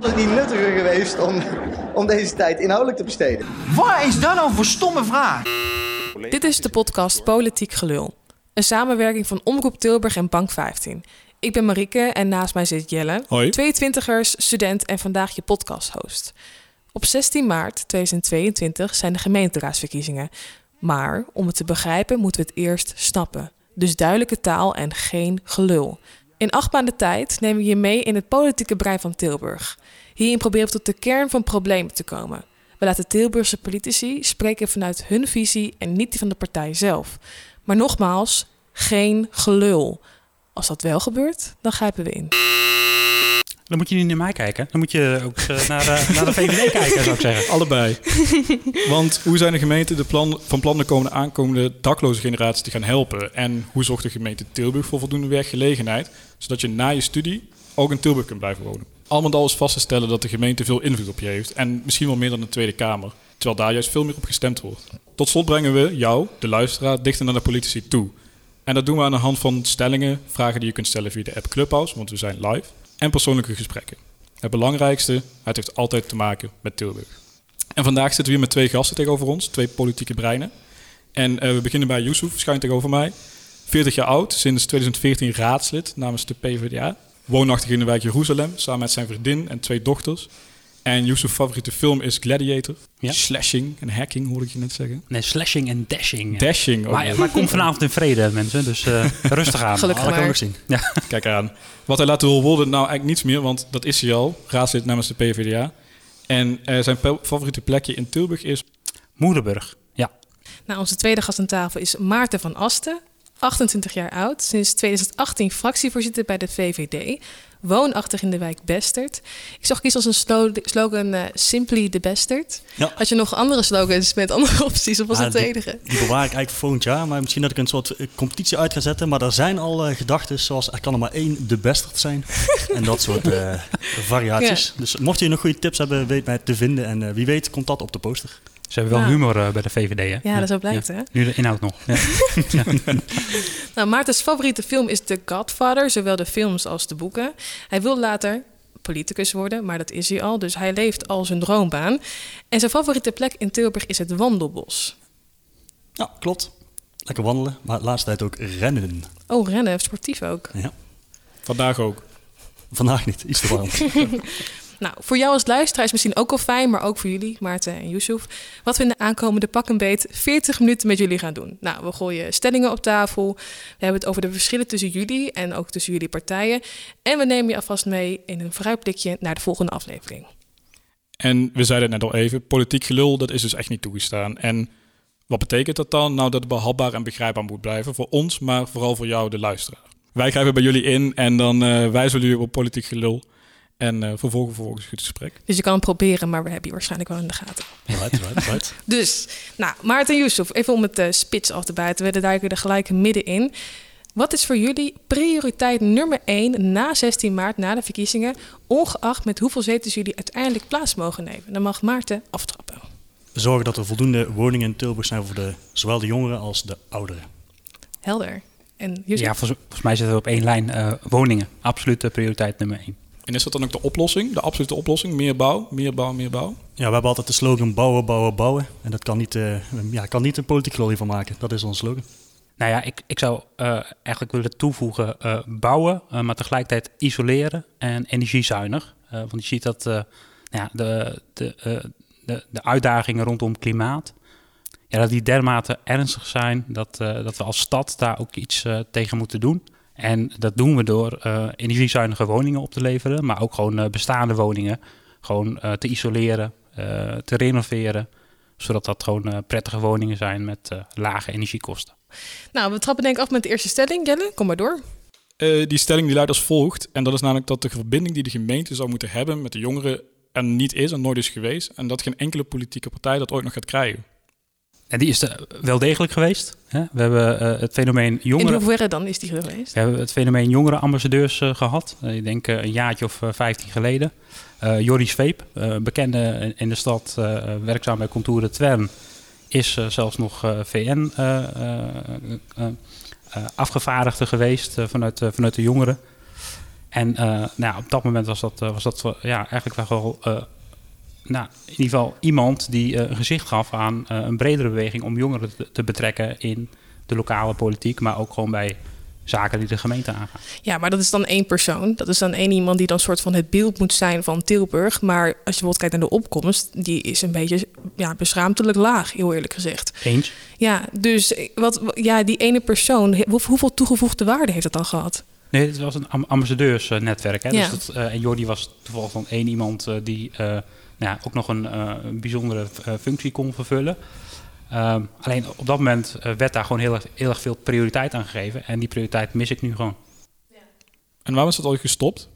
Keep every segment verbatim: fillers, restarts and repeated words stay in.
Was het niet nuttiger geweest om, om deze tijd inhoudelijk te besteden? Waar is dat nou voor stomme vraag? Dit is de podcast Politiek Gelul. Een samenwerking van Omroep Tilburg en Bank vijftien. Ik ben Marieke en naast mij zit Jelle. Hoi. tweeëntwintigers, student en vandaag je podcasthost. Op zestien maart tweeduizend tweeëntwintig zijn de gemeenteraadsverkiezingen. Maar om het te begrijpen moeten we het eerst snappen. Dus duidelijke taal en geen gelul. In acht maanden tijd nemen we je mee in het politieke brein van Tilburg. Hierin proberen we tot de kern van problemen te komen. We laten Tilburgse politici spreken vanuit hun visie en niet die van de partij zelf. Maar nogmaals, geen gelul. Als dat wel gebeurt, dan grijpen we in. Dan moet je niet naar mij kijken. Dan moet je ook uh, naar, uh, naar de V V D kijken, zou ik zeggen. Allebei. Want hoe zijn de gemeenten de plan, van plan de komende aankomende dakloze generaties te gaan helpen? En hoe zorgt de gemeente Tilburg voor voldoende werkgelegenheid, zodat je na je studie ook in Tilburg kunt blijven wonen? Al met al is vast te stellen dat de gemeente veel invloed op je heeft. En misschien wel meer dan de Tweede Kamer. Terwijl daar juist veel meer op gestemd wordt. Tot slot brengen we jou, de luisteraar, dichter naar de politici toe. En dat doen we aan de hand van stellingen, vragen die je kunt stellen via de app Clubhouse, want we zijn live. En persoonlijke gesprekken. Het belangrijkste, het heeft altijd te maken met Tilburg. En vandaag zitten we hier met twee gasten tegenover ons, twee politieke breinen. En uh, we beginnen bij Yusuf, schuin tegenover mij. veertig jaar oud, sinds tweeduizend veertien raadslid namens de P V D A. Woonachtig in de wijk Jeruzalem, samen met zijn vriendin en twee dochters. En Yusuf's favoriete film is Gladiator. Ja? Slashing en hacking, hoorde ik je net zeggen. Nee, slashing en dashing. Dashing ook. Maar, maar kom vanavond in vrede, mensen. Dus uh, rustig aan. Gelukkig Alle maar. zien. Ja. Kijk aan. Wat hij laten wil worden, nou eigenlijk niets meer, want dat is hij al. Raadslid namens de P V D A. En uh, zijn pe- favoriete plekje in Tilburg is Moerenburg, ja. Nou, onze tweede gast aan tafel is Maarten van Asten. achtentwintig jaar oud, sinds tweeduizend achttien fractievoorzitter bij de V V D. Woonachtig in de wijk Bestert. Ik zag kiezen als een slo- slogan uh, Simply the Bestert. Ja. Had je nog andere slogans met andere opties of was Ja, het de die, enige? Die bewaar ik eigenlijk voor volgend jaar. Maar misschien dat ik een soort competitie uit ga zetten. Maar er zijn al uh, gedachten zoals er kan er maar één de Bestert zijn. En dat soort uh, variaties. Ja. Dus mocht je nog goede tips hebben, weet mij te vinden. En uh, wie weet komt dat op de poster. Ze hebben wel Nou. humor uh, bij de V V D, hè? Ja, ja. dat zo blijkt, ja. hè? Nu de inhoud nog. Ja. Ja. Nou, Maartens favoriete film is The Godfather, zowel de films als de boeken. Hij wil later politicus worden, maar dat is hij al, dus hij leeft al zijn droombaan. En zijn favoriete plek in Tilburg is het Wandelbos. Ja, klopt. Lekker wandelen, maar de laatste tijd ook rennen. Oh, rennen, sportief ook. Ja. vandaag ook. Vandaag niet, iets te warm. Nou, voor jou als luisteraar is misschien ook al fijn, maar ook voor jullie, Maarten en Yusuf, wat we in de aankomende pak een beet veertig minuten met jullie gaan doen. Nou, we gooien stellingen op tafel, we hebben het over de verschillen tussen jullie en ook tussen jullie partijen. En we nemen je alvast mee in een vooruitblikje naar de volgende aflevering. En we zeiden het net al even, politiek gelul, dat is dus echt niet toegestaan. En wat betekent dat dan? Nou, dat het behapbaar en begrijpbaar moet blijven voor ons, maar vooral voor jou, de luisteraar. Wij grijpen bij jullie in en dan uh, wijzen we jullie op politiek gelul. En uh, vervolgen vervolgens een goed gesprek. Dus je kan het proberen, maar we hebben je waarschijnlijk wel in de gaten. Right, right, right. Dus, nou, Maarten en Yusuf, even om het uh, spits af te bijten. We duiken er gelijk middenin. Wat is voor jullie prioriteit nummer één na zestien maart, na de verkiezingen, ongeacht met hoeveel zetels jullie uiteindelijk plaats mogen nemen? Dan mag Maarten aftrappen. Zorgen dat er voldoende woningen in Tilburg zijn voor de, zowel de jongeren als de ouderen. Helder. En Yusuf? Ja, volgens, volgens mij zitten we op één lijn. Uh, woningen, absolute prioriteit nummer één. En is dat dan ook de oplossing, de absolute oplossing? Meer bouw, meer bouw, meer bouw? Ja, we hebben altijd de slogan bouwen, bouwen, bouwen. En dat kan niet, uh, ja, kan niet een politiek gelul hiervan maken. Dat is onze slogan. Nou ja, ik, ik zou uh, eigenlijk willen toevoegen uh, bouwen, uh, maar tegelijkertijd isoleren en energiezuinig. Uh, want je ziet dat uh, nou ja, de, de, uh, de, de uitdagingen rondom klimaat, ja, dat die dermate ernstig zijn dat, uh, dat we als stad daar ook iets uh, tegen moeten doen. En dat doen we door uh, energiezuinige woningen op te leveren, maar ook gewoon uh, bestaande woningen gewoon uh, te isoleren, uh, te renoveren, zodat dat gewoon uh, prettige woningen zijn met uh, lage energiekosten. Nou, we trappen denk ik af met de eerste stelling. Jelle, kom maar door. Uh, die stelling die luidt als volgt. En dat is namelijk dat de verbinding die de gemeente zou moeten hebben met de jongeren er niet is en nooit is geweest. En dat geen enkele politieke partij dat ooit nog gaat krijgen. En die is er wel degelijk geweest. Hè? We hebben uh, het fenomeen jongeren... In hoeverre dan is die geweest? We hebben het fenomeen jongerenambassadeurs uh, gehad. Uh, ik denk uh, een jaartje of uh, vijftien geleden. Uh, Jorrie Zweep, uh, bekende in de stad, uh, werkzaam bij Contouren Twern, is uh, zelfs nog uh, V N uh, uh, uh, uh, afgevaardigde geweest uh, vanuit, uh, vanuit de jongeren. En uh, nou, op dat moment was dat, uh, was dat uh, ja, eigenlijk wel uh, nou, in ieder geval iemand die uh, een gezicht gaf aan uh, een bredere beweging om jongeren te, te betrekken in de lokale politiek, maar ook gewoon bij zaken die de gemeente aangaan. Ja, maar dat is dan één persoon. Dat is dan één iemand die dan soort van het beeld moet zijn van Tilburg. Maar als je bijvoorbeeld kijkt naar de opkomst, die is een beetje ja, beschaamdelijk laag, heel eerlijk gezegd. Eens? Ja, dus wat, ja, die ene persoon, hoeveel toegevoegde waarde heeft het dan gehad? Nee, het was een ambassadeursnetwerk. Hè? Ja. Dus dat, uh, en Jordi was toevallig dan één iemand uh, die uh, nou ja, ook nog een, uh, een bijzondere uh, functie kon vervullen. Um, alleen op dat moment uh, werd daar gewoon heel erg, heel erg veel prioriteit aan gegeven. En die prioriteit mis ik nu gewoon. Ja. En waarom is dat ooit gestopt?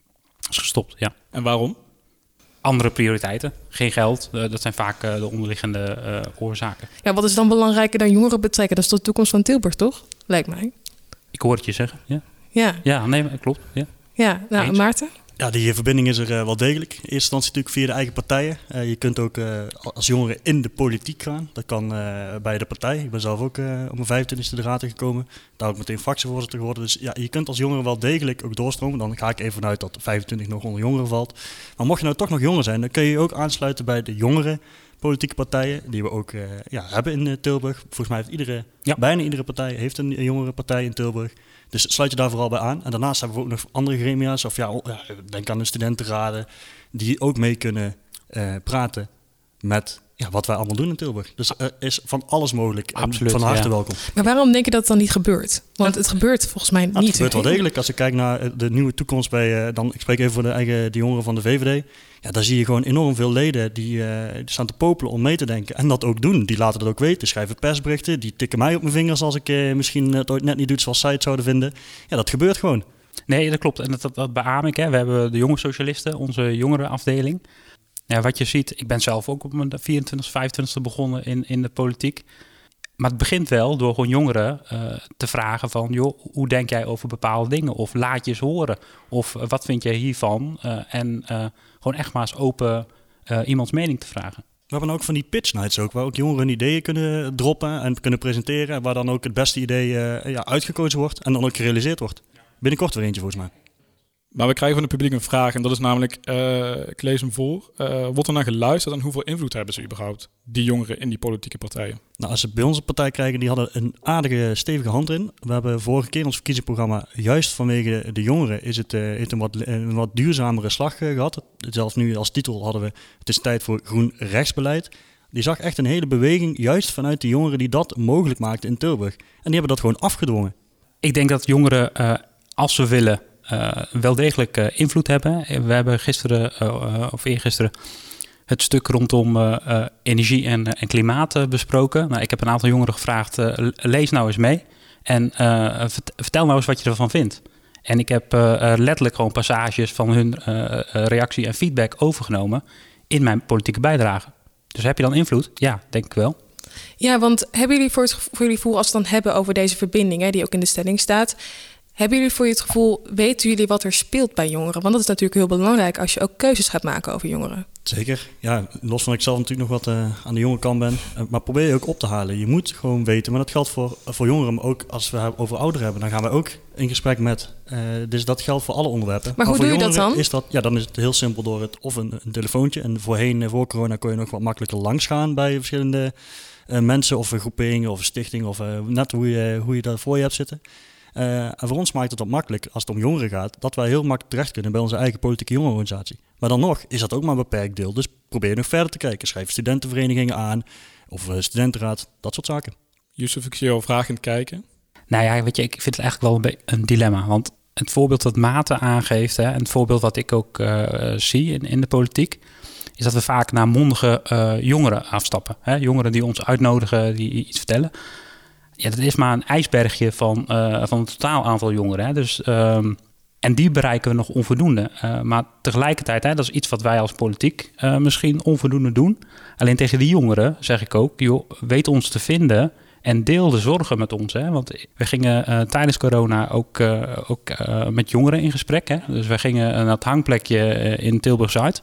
Is gestopt, ja. En waarom? Andere prioriteiten. Geen geld. Uh, dat zijn vaak uh, de onderliggende uh, oorzaken. Ja, wat is dan belangrijker dan jongeren betrekken? Dat is de toekomst van Tilburg, toch? Lijkt mij. Ik hoor het je zeggen, ja. Ja, ja nee, klopt. Ja, ja nou, Eens. Maarten? Ja, die verbinding is er uh, wel degelijk. In eerste instantie natuurlijk via de eigen partijen. Uh, je kunt ook uh, als jongere in de politiek gaan. Dat kan uh, bij de partij. Ik ben zelf ook uh, op mijn vijfentwintigste de raad gekomen. Daar ook meteen fractievoorzitter geworden. Dus ja, je kunt als jongere wel degelijk ook doorstromen. Dan ga ik even vanuit dat vijfentwintig nog onder jongeren valt. Maar mocht je nou toch nog jonger zijn, dan kun je je ook aansluiten bij de jongere politieke partijen. Die we ook uh, ja, hebben in uh, Tilburg. Volgens mij heeft iedere, ja. bijna iedere partij heeft een jongere partij in Tilburg. Dus sluit je daar vooral bij aan. En daarnaast hebben we ook nog andere gremia's. Of ja, denk aan de studentenraden. Die ook mee kunnen uh, praten met ja, wat wij allemaal doen in Tilburg. Dus er is van alles mogelijk. Absoluut, van harte ja. welkom. Maar waarom denk je dat het dan niet gebeurt? Want het gebeurt volgens mij niet. Nou, het gebeurt wel hè? degelijk. Als ik kijk naar de nieuwe toekomst bij... Uh, dan, ik spreek even voor de eigen de jongeren van de V V D. Ja, daar zie je gewoon enorm veel leden die, uh, die staan te popelen om mee te denken. En dat ook doen. Die laten dat ook weten. Schrijven persberichten. Die tikken mij op mijn vingers als ik uh, misschien het ooit net niet doe zoals zij het zouden vinden. Ja, dat gebeurt gewoon. Nee, dat klopt. En dat, dat, dat beaam ik. Hè. We hebben de jonge socialisten, onze jongerenafdeling. Ja, wat je ziet, ik ben zelf ook op mijn vierentwintigste, vijfentwintigste begonnen in, in de politiek. Maar het begint wel door gewoon jongeren uh, te vragen van... joh, hoe denk jij over bepaalde dingen? Of laat je eens horen. Of uh, wat vind jij hiervan? Uh, en uh, gewoon echt maar eens open uh, iemands mening te vragen. We hebben ook van die pitch nights ook, waar ook jongeren ideeën kunnen droppen en kunnen presenteren. Waar dan ook het beste idee uh, ja, uitgekozen wordt en dan ook gerealiseerd wordt. Binnenkort weer eentje volgens mij. Maar we krijgen van het publiek een vraag en dat is namelijk, uh, ik lees hem voor. Uh, wordt er naar geluisterd en hoeveel invloed hebben ze überhaupt, die jongeren in die politieke partijen? Nou, als ze bij onze partij krijgen, die hadden een aardige, stevige hand in. We hebben vorige keer ons verkiezingsprogramma, juist vanwege de jongeren, is het, uh, heeft een, wat, een wat duurzamere slag uh, gehad. Zelfs nu als titel hadden we, het is tijd voor groen rechtsbeleid. Die zag echt een hele beweging, juist vanuit de jongeren die dat mogelijk maakten in Tilburg. En die hebben dat gewoon afgedwongen. Ik denk dat jongeren, uh, als ze willen... Uh, wel degelijk uh, invloed hebben. We hebben gisteren, uh, of eergisteren, het stuk rondom uh, uh, energie en, uh, en klimaat uh, besproken. Nou, ik heb een aantal jongeren gevraagd, uh, lees nou eens mee en uh, vert, vertel nou eens wat je ervan vindt. En ik heb uh, uh, letterlijk gewoon passages van hun uh, reactie en feedback overgenomen in mijn politieke bijdrage. Dus heb je dan invloed? Ja, denk ik wel. Ja, want hebben jullie voor, het, voor jullie gevoel, als we het dan hebben over deze verbinding, hè, die ook in de stelling staat... Hebben jullie voor je het gevoel, weten jullie wat er speelt bij jongeren? Want dat is natuurlijk heel belangrijk als je ook keuzes gaat maken over jongeren. Zeker. Ja, los van dat ik zelf natuurlijk nog wat uh, aan de jonge kant ben. Uh, maar probeer je ook op te halen. Je moet gewoon weten, maar dat geldt voor, voor jongeren. Maar ook als we over ouderen hebben, dan gaan we ook in gesprek met. Uh, dus dat geldt voor alle onderwerpen. Maar, maar hoe voor doe je dat dan? Is dat, ja, dan is het heel simpel door het of een, een telefoontje. En voorheen, voor corona, kon je nog wat makkelijker langsgaan bij verschillende uh, mensen of groeperingen of stichtingen. Of uh, net hoe je, hoe je dat voor je hebt zitten. Uh, en voor ons maakt het wat makkelijk, als het om jongeren gaat, dat wij heel makkelijk terecht kunnen bij onze eigen politieke jongerenorganisatie. Maar dan nog is dat ook maar een beperkt deel. Dus probeer nog verder te kijken. Schrijf studentenverenigingen aan of uh, studentenraad, dat soort zaken. Yusuf, ik zie jou vragend kijken. Nou ja, weet je, ik vind het eigenlijk wel een, be- een dilemma. Want het voorbeeld dat Maarten aangeeft, hè, en het voorbeeld wat ik ook uh, zie in, in de politiek, is dat we vaak naar mondige uh, jongeren afstappen. Hè? Jongeren die ons uitnodigen, die iets vertellen. Ja, dat is maar een ijsbergje van, uh, van het totaal aantal jongeren. Hè. Dus, um, en die bereiken we nog onvoldoende. Uh, maar tegelijkertijd, hè, dat is iets wat wij als politiek uh, misschien onvoldoende doen. Alleen tegen die jongeren zeg ik ook, joh, weet ons te vinden en deel de zorgen met ons. Hè. Want we gingen uh, tijdens corona ook, uh, ook uh, met jongeren in gesprek. Hè. Dus we gingen naar het hangplekje uh, in Tilburg-Zuid.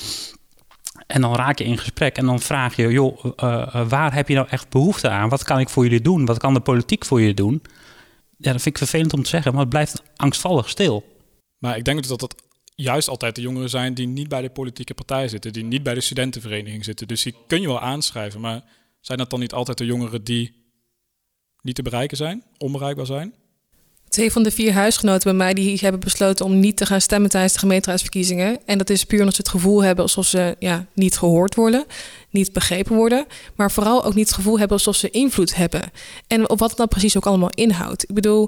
En dan raak je in gesprek en dan vraag je, joh, uh, waar heb je nou echt behoefte aan? Wat kan ik voor jullie doen? Wat kan de politiek voor jullie doen? Ja, dat vind ik vervelend om te zeggen, maar het blijft angstvallig stil. Maar ik denk dat dat juist altijd de jongeren zijn die niet bij de politieke partij zitten, die niet bij de studentenvereniging zitten. Dus die kun je wel aanschrijven, maar zijn dat dan niet altijd de jongeren die niet te bereiken zijn, onbereikbaar zijn? Twee van de vier huisgenoten bij mij die hebben besloten om niet te gaan stemmen tijdens de gemeenteraadsverkiezingen. En dat is puur omdat ze het gevoel hebben alsof ze ja, niet gehoord worden, niet begrepen worden. Maar vooral ook niet het gevoel hebben alsof ze invloed hebben. En op wat het nou precies ook allemaal inhoudt. Ik bedoel,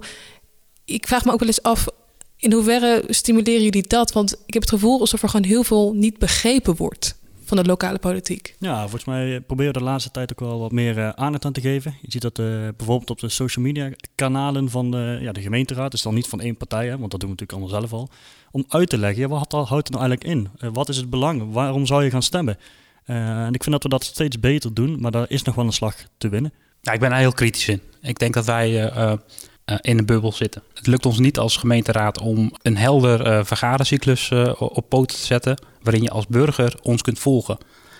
ik vraag me ook wel eens af, in hoeverre stimuleren jullie dat? Want ik heb het gevoel alsof er gewoon heel veel niet begrepen wordt van de lokale politiek. Ja, volgens mij proberen we de laatste tijd ook wel wat meer uh, aandacht aan te geven. Je ziet dat uh, bijvoorbeeld op de social media kanalen van de, ja, de gemeenteraad, dus dan niet van één partij, hè, want dat doen we natuurlijk allemaal zelf al, om uit te leggen, ja, wat houdt het nou eigenlijk in? Uh, wat is het belang? Waarom zou je gaan stemmen? Uh, en ik vind dat we dat steeds beter doen, maar daar is nog wel een slag te winnen. Ja, ik ben daar heel kritisch in. Ik denk dat wij uh, uh, in een bubbel zitten. Het lukt ons niet als gemeenteraad om een helder uh, vergadercyclus uh, op poten te zetten, waarin je als burger ons kunt volgen.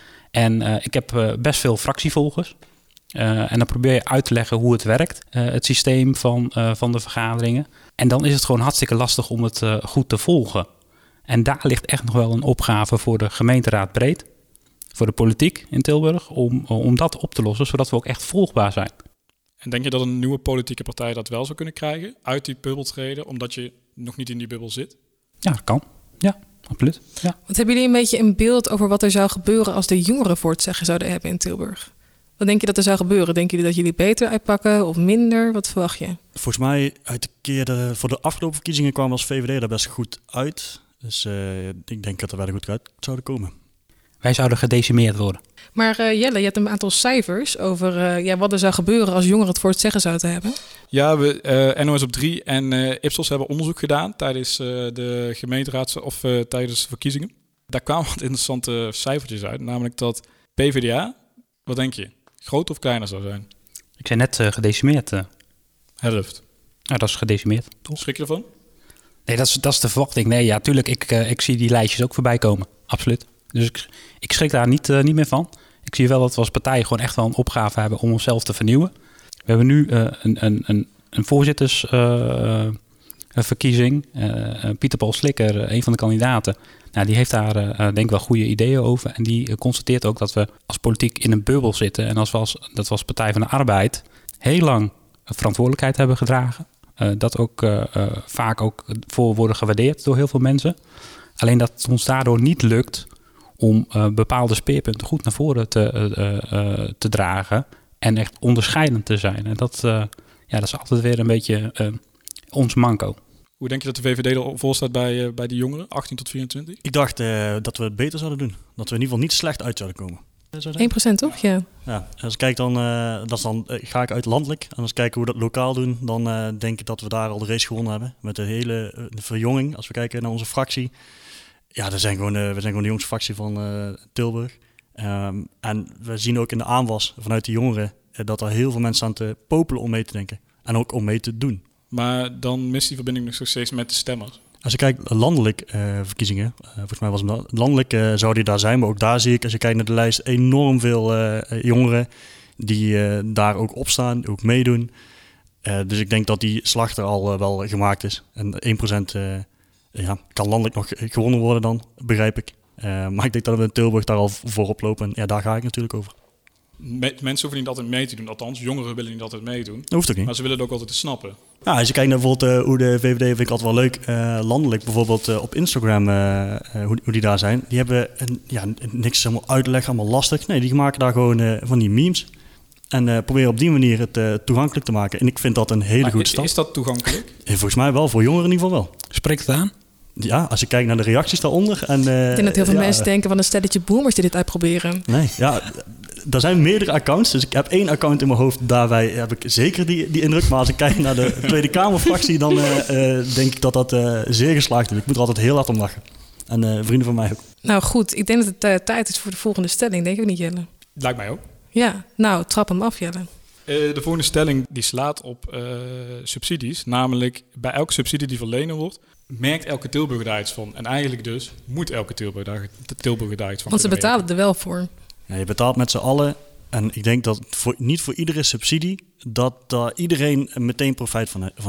En uh, ik heb uh, best veel fractievolgers. Uh, en dan probeer je uit te leggen hoe het werkt, uh, het systeem van, uh, van de vergaderingen. En dan is het gewoon hartstikke lastig om het uh, goed te volgen. En daar ligt echt nog wel een opgave voor de gemeenteraad breed, voor de politiek in Tilburg, om, om dat op te lossen, zodat we ook echt volgbaar zijn. En denk je dat een nieuwe politieke partij dat wel zou kunnen krijgen, uit die bubbel treden, omdat je nog niet in die bubbel zit? Ja, dat kan. Ja, absoluut. Ja. Wat hebben jullie een beetje een beeld over wat er zou gebeuren als de jongeren voor het zeggen zouden hebben in Tilburg? Wat denk je dat er zou gebeuren? Denken jullie dat jullie beter uitpakken of minder? Wat verwacht je? Volgens mij, uit de keer de, voor de afgelopen verkiezingen kwam als V V D daar best goed uit. Dus uh, ik denk dat er wel goed uit zouden komen. Wij zouden gedecimeerd worden. Maar uh, Jelle, je hebt een aantal cijfers over uh, ja, wat er zou gebeuren als jongeren het voor het zeggen zouden hebben. Ja, we, uh, N O S op drie en uh, Ipsos hebben onderzoek gedaan tijdens uh, de gemeenteraads- of uh, tijdens de verkiezingen. Daar kwamen wat interessante cijfertjes uit. Namelijk dat P V D A, wat denk je, groter of kleiner zou zijn? Ik zei net uh, gedecimeerd. Uh. Helft. Nou, dat is gedecimeerd, toch? Schrik je ervan? Nee, dat is, dat is de verwachting. Nee, ja, tuurlijk, ik, uh, ik zie die lijstjes ook voorbij komen. Absoluut. Dus ik, ik schrik daar niet, uh, niet meer van. Ik zie wel dat we als partij gewoon echt wel een opgave hebben om onszelf te vernieuwen. We hebben nu uh, een, een, een, een voorzittersverkiezing. Uh, uh, Pieter Paul Slikker, uh, een van de kandidaten, nou, die heeft daar uh, denk ik wel goede ideeën over. En die uh, constateert ook dat we als politiek in een bubbel zitten. En als we als, dat we als Partij van de Arbeid heel lang verantwoordelijkheid hebben gedragen. Uh, dat ook uh, uh, vaak ook voor worden gewaardeerd door heel veel mensen. Alleen dat het ons daardoor niet lukt om uh, bepaalde speerpunten goed naar voren te, uh, uh, te dragen en echt onderscheidend te zijn. En dat, uh, ja, dat is altijd weer een beetje uh, ons manco. Hoe denk je dat de V V D er voor staat bij, uh, bij die jongeren, achttien tot vierentwintig? Ik dacht uh, dat we het beter zouden doen. Dat we in ieder geval niet slecht uit zouden komen. één procent toch? Ja. Ja, als ik kijk dan, uh, dat is dan uh, ga ik uit landelijk. En als ik kijk hoe we dat lokaal doen, dan uh, denk ik dat we daar al de race gewonnen hebben. Met de hele uh, de verjonging. Als we kijken naar onze fractie. Ja, dat zijn gewoon, uh, we zijn gewoon de jongste fractie van uh, Tilburg. Um, en we zien ook in de aanwas vanuit de jongeren uh, dat er heel veel mensen aan te popelen om mee te denken. En ook om mee te doen. Maar dan mist die verbinding nog steeds met de stemmers. Als je kijkt landelijk uh, verkiezingen, uh, volgens mij was het dat, landelijk uh, zou die daar zijn. Maar ook daar zie ik, als je kijkt naar de lijst, enorm veel uh, jongeren die uh, daar ook op staan, ook meedoen. Uh, dus ik denk dat die slag er al uh, wel gemaakt is. En één procent uh, ja, kan landelijk nog gewonnen worden dan, begrijp ik. Uh, maar ik denk dat we in Tilburg daar al voorop lopen. En ja, daar ga ik natuurlijk over. Me- mensen hoeven niet altijd mee te doen. Althans, jongeren willen niet altijd meedoen. Dat hoeft ook niet. Maar ze willen het ook altijd te snappen. Ja, als je kijkt naar bijvoorbeeld uh, hoe de V V D, vind ik altijd wel leuk, uh, landelijk bijvoorbeeld uh, op Instagram, uh, uh, hoe, hoe die daar zijn. Die hebben een, ja, niks helemaal uitleggen, allemaal lastig. Nee, die maken daar gewoon uh, van die memes. En uh, proberen op die manier het uh, toegankelijk te maken. En ik vind dat een hele maar goede is, stap. Is dat toegankelijk? En volgens mij wel, voor jongeren in ieder geval wel. Spreekt het aan? Ja, als je kijkt naar de reacties daaronder. En, uh, Ik denk dat heel veel ja, mensen denken van een stelletje boomers die dit uitproberen. Nee, ja, er zijn meerdere accounts. Dus ik heb één account in mijn hoofd. Daarbij heb ik zeker die, die indruk. Maar als ik kijk naar de Tweede Kamerfractie, dan uh, uh, denk ik dat dat uh, zeer geslaagd is. Ik moet er altijd heel hard om lachen. En uh, vrienden van mij ook. Nou goed, ik denk dat het uh, tijd is voor de volgende stelling. Denk je niet, Jelle? Lijkt mij ook. Ja, nou, trap hem af, Jelle. Uh, de volgende stelling die slaat op uh, subsidies. Namelijk, bij elke subsidie die verlenen wordt, merkt elke Tilburger daar iets van. En eigenlijk dus moet elke Tilburger daar, Tilburger daar iets van. Want ze betalen merken. Er wel voor. Ja, je betaalt met z'n allen. En ik denk dat voor, niet voor iedere subsidie dat daar iedereen meteen profijt van, van heeft.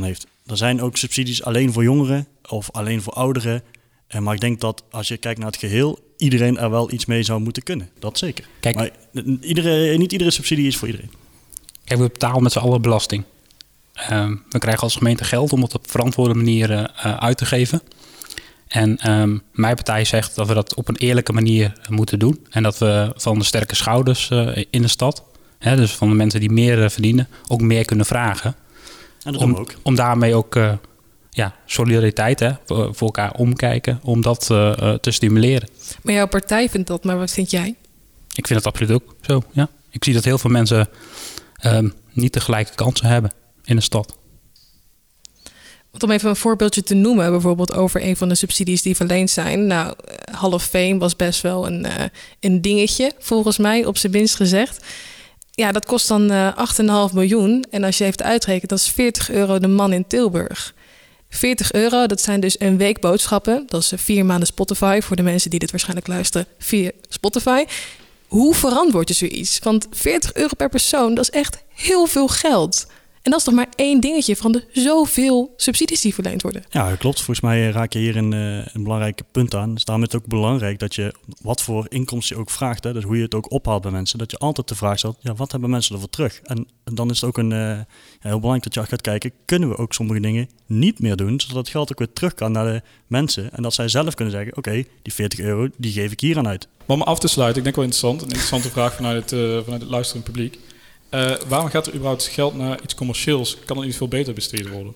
er zijn ook subsidies alleen voor jongeren of alleen voor ouderen. Uh, maar ik denk dat als je kijkt naar het geheel, iedereen er wel iets mee zou moeten kunnen. Dat zeker. Kijk, maar iedere, niet iedere subsidie is voor iedereen. Kijk, we betalen met z'n allen belasting. Um, we krijgen als gemeente geld om het op verantwoorde manier uh, uit te geven. En um, mijn partij zegt dat we dat op een eerlijke manier moeten doen. En dat we van de sterke schouders uh, in de stad, hè, dus van de mensen die meer uh, verdienen, ook meer kunnen vragen. En dat om, doen we ook. Om daarmee ook uh, ja, solidariteit, hè, voor, voor elkaar omkijken, om dat uh, uh, te stimuleren. Maar jouw partij vindt dat, maar wat vind jij? Ik vind het absoluut ook zo, ja. Ik zie dat heel veel mensen um, niet de gelijke kansen hebben in de stad. Want om even een voorbeeldje te noemen, bijvoorbeeld over een van de subsidies die verleend zijn. Nou, Hall of Fame was best wel een, uh, een dingetje, volgens mij, op zijn minst gezegd. Ja, dat kost dan uh, acht komma vijf miljoen. En als je heeft uitgerekend, dat is veertig euro de man in Tilburg. veertig euro, dat zijn dus een week boodschappen. Dat is vier maanden Spotify, voor de mensen die dit waarschijnlijk luisteren, via Spotify. Hoe verantwoord je zoiets? Want veertig euro per persoon, dat is echt heel veel geld. En dat is toch maar één dingetje van de zoveel subsidies die verleend worden. Ja, dat klopt. Volgens mij raak je hier een, een belangrijk punt aan. Dus daarom is het ook belangrijk dat je wat voor inkomsten je ook vraagt. Hè, dus hoe je het ook ophaalt bij mensen. Dat je altijd de vraag stelt, ja, wat hebben mensen ervoor terug? En, en dan is het ook een, uh, ja, heel belangrijk dat je gaat kijken, kunnen we ook sommige dingen niet meer doen, zodat het geld ook weer terug kan naar de mensen. En dat zij zelf kunnen zeggen, oké, okay, die veertig euro, die geef ik hier aan uit. Maar om af te sluiten, ik denk wel interessant, een interessante vraag vanuit het, uh, vanuit het luisterend publiek. Uh, waarom gaat er überhaupt geld naar iets commercieels? Kan het niet veel beter besteed worden?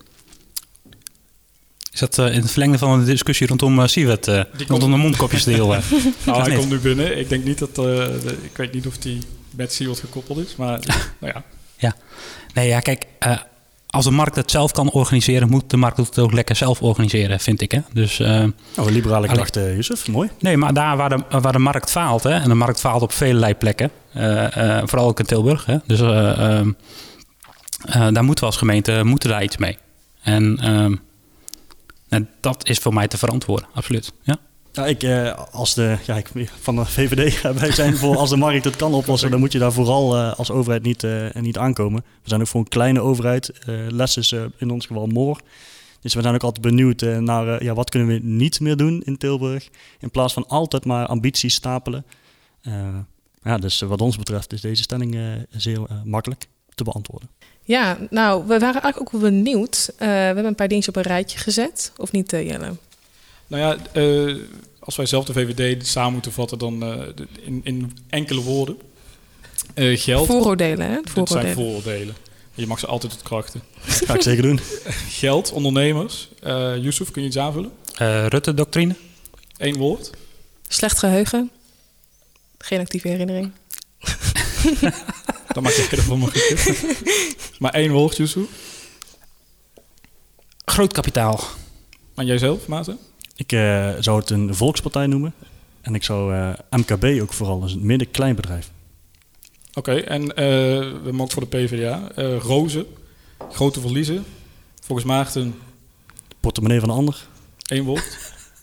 Is dat uh, in het verlengde van de discussie rondom uh, Siewert, uh, rondom de mondkopjesdeel? Uh, nou, hij komt nu binnen. Ik denk niet dat, uh, de, ik weet niet of die met Siewert gekoppeld is, maar nou ja. Ja, nee, ja, kijk, uh, als de markt het zelf kan organiseren, moet de markt het ook lekker zelf organiseren, vind ik. Hè? Dus, uh, oh, liberale gedachte, Yusuf, mooi. Nee, maar daar waar de, waar de markt faalt, hè, en de markt faalt op vele plekken, uh, uh, vooral ook in Tilburg. Hè? Dus uh, uh, uh, daar moeten we als gemeente moeten daar iets mee. En uh, nou, dat is voor mij te verantwoorden, absoluut. Ja? Ja, ik, uh, als de, ja, ik, van de V V D, wij zijn voor als de markt het kan oplossen, dan moet je daar vooral uh, als overheid niet, uh, niet aankomen. We zijn ook voor een kleine overheid. Uh, less is uh, in ons geval more. Dus we zijn ook altijd benieuwd uh, naar uh, ja, wat kunnen we niet meer doen in Tilburg. In plaats van altijd maar ambities stapelen. Uh, ja, dus uh, wat ons betreft is deze stelling uh, zeer uh, makkelijk te beantwoorden. Ja, nou, we waren eigenlijk ook wel benieuwd. Uh, we hebben een paar dingetjes op een rijtje gezet. Of niet, uh, Jelle? Nou ja, uh, als wij zelf de V V D samen moeten vatten, dan uh, in, in enkele woorden. Uh, geld. Vooroordelen, hè? Dat zijn vooroordelen. Je mag ze altijd ontkrachten. Dat ga ik zeker doen. Geld, ondernemers. Uh, Yusuf, kun je iets aanvullen? Uh, Rutte-doctrine. Eén woord. Slecht geheugen. Geen actieve herinnering. Dan maak je ervan maar goed. Maar één woord, Yusuf. Groot kapitaal. En jijzelf, Maarten? Ik uh, zou het een volkspartij noemen. En ik zou uh, M K B ook vooral, dus een midden-kleinbedrijf. Oké, okay, en uh, we hebben ook voor de P v d A. Uh, rozen, grote verliezen. Volgens Maarten... De portemonnee van de ander. Eén woord.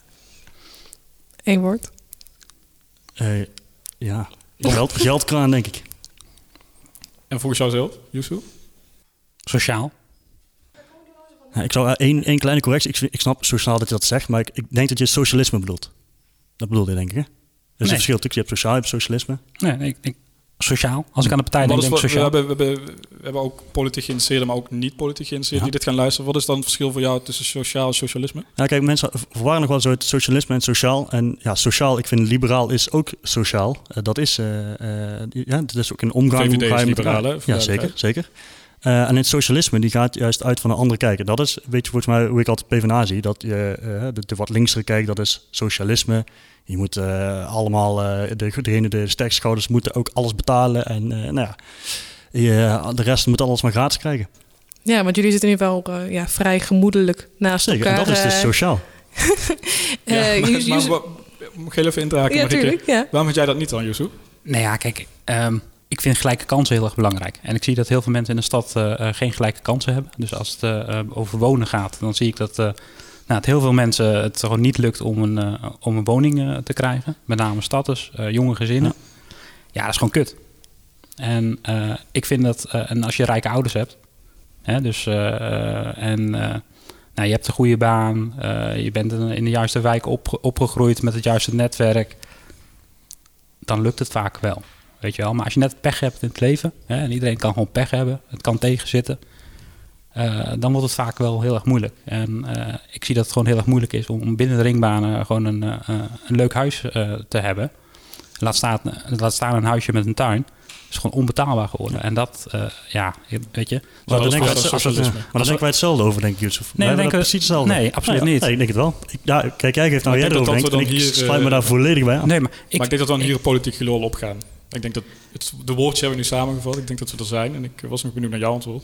Eén woord. Uh, ja, geld, geldkraan denk ik. En volgens jou zelf, Yusuf? Sociaal. Ja, ik zou één, één kleine correctie. Ik, ik snap sociaal dat je dat zegt, maar ik, ik denk dat je socialisme bedoelt. Dat bedoelde je denk ik, hè? Er is nee. een verschil tussen, je hebt sociaal, je hebt socialisme. Nee, ik, ik, sociaal. Als ik aan de partij denk, denk ik sociaal. We hebben, we, hebben, we hebben ook politiek geïnteresseerden, maar ook niet politiek geïnteresseerden ja. die dit gaan luisteren. Wat is dan het verschil voor jou tussen sociaal en socialisme? Ja, kijk, mensen verwarren nog wel zo het socialisme en sociaal. En ja, sociaal, ik vind liberaal is ook sociaal. Uh, dat is, uh, uh, ja, dat is ook een omgang. V V D is liberaal, hè? Ja, zeker, zeker. Uh, en het socialisme die gaat juist uit van een andere kijken. Dat is, weet je, volgens mij hoe ik altijd PvdA zie. Dat je uh, de, de wat linksere kijk, dat is socialisme. Je moet uh, allemaal, uh, de, degene de sterkste schouders moeten ook alles betalen. En uh, nou ja, je, de rest moet alles maar gratis krijgen. Ja, want jullie zitten nu wel uh, ja, vrij gemoedelijk naast Zeker, elkaar. En dat is dus sociaal. ja, uh, maar, Yusuf, maar, maar, mag ik heel even intraken? Ja, tuurlijk, ja. Waarom had jij dat niet dan, Yusuf? Nou ja, kijk... Um, Ik vind gelijke kansen heel erg belangrijk. En ik zie dat heel veel mensen in de stad uh, geen gelijke kansen hebben. Dus als het uh, over wonen gaat, dan zie ik dat uh, nou, het heel veel mensen het gewoon niet lukt om een, uh, om een woning uh, te krijgen. Met name starters, uh, jonge gezinnen. Ja. ja, dat is gewoon kut. En uh, ik vind dat, uh, en als je rijke ouders hebt, hè, dus, uh, uh, en uh, nou, je hebt een goede baan, uh, je bent in de juiste wijk op, opgegroeid met het juiste netwerk, dan lukt het vaak wel. Weet je wel? Maar als je net pech hebt in het leven, hè, en iedereen kan gewoon pech hebben, het kan tegenzitten, uh, dan wordt het vaak wel heel erg moeilijk. En uh, ik zie dat het gewoon heel erg moeilijk is om binnen de ringbanen gewoon een, uh, een leuk huis uh, te hebben. Laat staan, laat staan een huisje met een tuin. Het is gewoon onbetaalbaar geworden. En dat, uh, ja, weet je. Maar daar denken wij hetzelfde over, denk ik, Yusuf. Nee, wij denk precies hetzelfde. Nee, absoluut nee, niet. Nee, ik denk het wel. Ik, ja, kijk, jij geeft nou jij erover denkt en ik hier, sluit me daar volledig bij aan. Nee, maar, ik, maar ik denk dat we dan hier politiek gelul opgaan. Ik denk dat het, de woordjes hebben we nu samengevat. Ik denk dat we er zijn. En ik was nog benieuwd naar jouw antwoord.